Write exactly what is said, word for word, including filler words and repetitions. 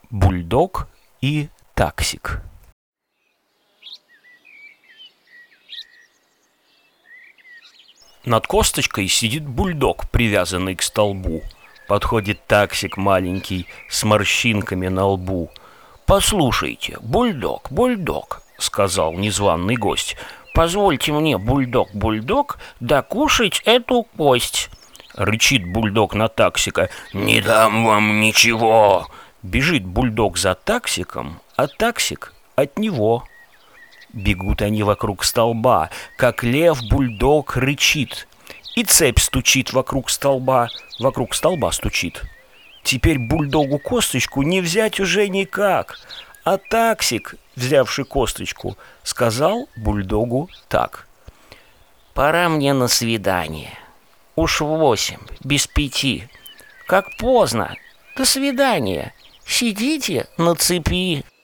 Бульдог и таксик. Над косточкой сидит бульдог, привязанный к столбу. Подходит таксик маленький с морщинками на лбу. «Послушайте, бульдог, бульдог», — сказал незваный гость, «позвольте мне, бульдог, бульдог, докушать эту кость». Рычит бульдог на таксика: «Не дам вам ничего!» Бежит бульдог за таксиком, а таксик от него. Бегут они вокруг столба, как лев бульдог рычит, и цепь стучит вокруг столба, вокруг столба стучит. Теперь бульдогу косточку не взять уже никак, а таксик, взявший косточку, сказал бульдогу так: «Пора мне на свидание. Уж восемь, без пяти. Как поздно. До свидания. Сидите на цепи».